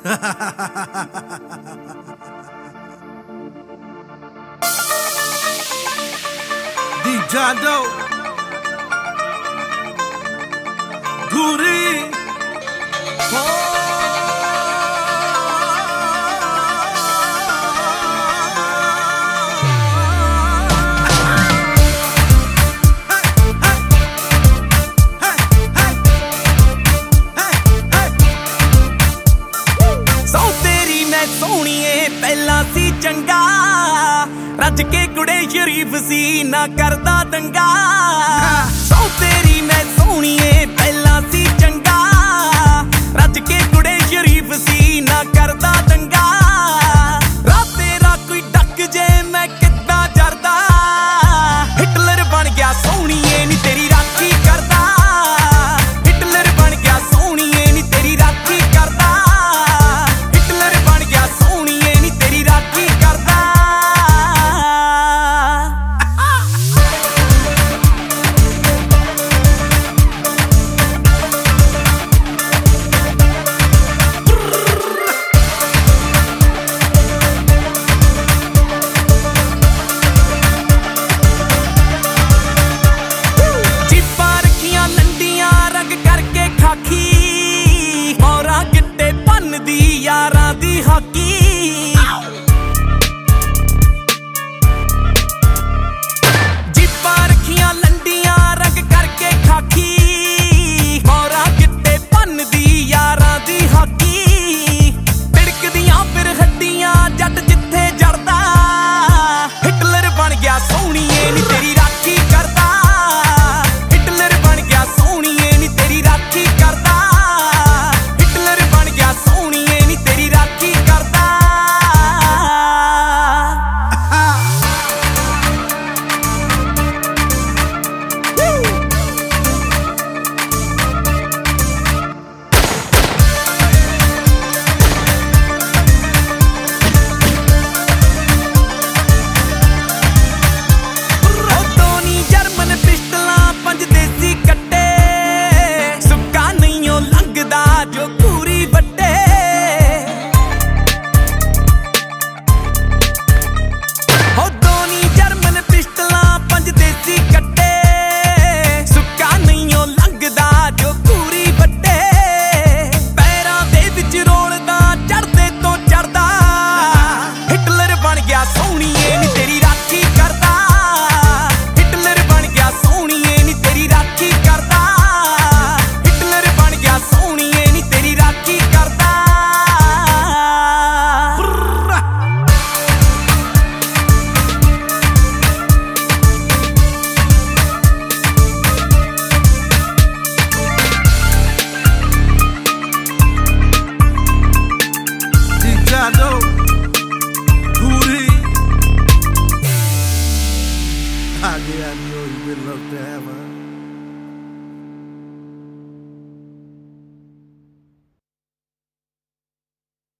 D. John Doe, Goody. ਸੋਹਣੀਏ ਪਹਿਲਾਂ ਸੀ ਚੰਗਾ ਰੱਜ ਕੇ ਕੁੜੇ ਸ਼ਰੀਫ ਸੀ ਨਾ ਕਰਦਾ ਦੰਗਾ ਸੋ ਤੇਰੀ ਮੈਂ ਸੋਹਣੀਏ ਪਹਿਲਾਂ ਸੀ ਚੰਗਾ ਰੱਜ ਕੇ ਕੁੜੇ ਸ਼ਰੀਫ ਸੀ ਨਾ ਕਰਦਾ ਦੰਗਾ ਰਾਤ ਤੇਰਾ ਕੋਈ ਡੱਕ ਜੇ ਮੈਂ ਕਿੱਦਾਂ ਜਰਦਾ ਹਿਟਲਰ ਬਣ ਗਿਆ ਸੋਹਣੀਏ ਨੀ ਤੇਰੀ ਰਾਖੀ ਕਰਦਾ ਹਿਟਲਰ ਬਣ ਗਿਆ ਸੋਹਣੀਏ ਨੀ ਤੇਰੀ ਰਾਖੀ ਕਰਦਾ ਔਰਾਂ ਗਿੱਟੇ ਭੰਨਦੀ ਯਾਰਾਂ ਦੀ ਹਾਕੀ ਜਿੱਪਾਂ ਰੱਖੀਆਂ ਲੰਡੀਆਂ ਰੰਗ ਕਰਕੇ ਖਾਕੀ ਔਰਾਂ ਗਿੱਟੇ ਭੰਨਦੀ ਯਾਰਾਂ ਦੀ ਹਾਕੀ ਬਿੜਕਦੀਆਂ ਫਿਰ ਹੱਡੀਆਂ ਜੱਟ ਜਿੱਥੇ ਜੜਦਾ ਹਿਟਲਰ ਬਣ ਗਿਆ ਸੋਹਣੀਏ ਨੀ ਤੇਰੀ ਰਾਖੀ ਕਰਦਾ ਹਿਟਲਰ ਬਣ ਗਿਆ ਸੋਹਣੀਏ ਨੀ ਤੇਰੀ ਰਾਖੀ ਕਰਦਾ Yeah, I know you would love to have her.